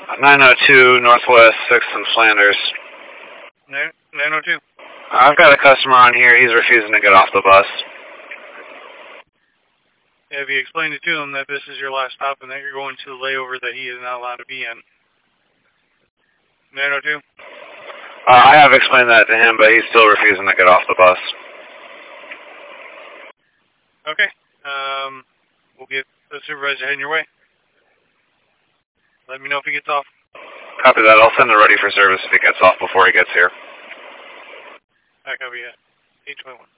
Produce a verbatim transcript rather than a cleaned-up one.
nine oh two Northwest sixth and Flanders. nine oh two. I've got a customer on here. He's refusing to get off the bus. Have you explained it to him that this is your last stop and that you're going to the layover that he is not allowed to be in? nine oh two? Uh, I have explained that to him, but he's still refusing to get off the bus. Okay. Um, we'll get the supervisor heading your way. Let me know if he gets off. Copy that. I'll send it ready for service if he gets off before he gets here. I copy that. eight twenty-one.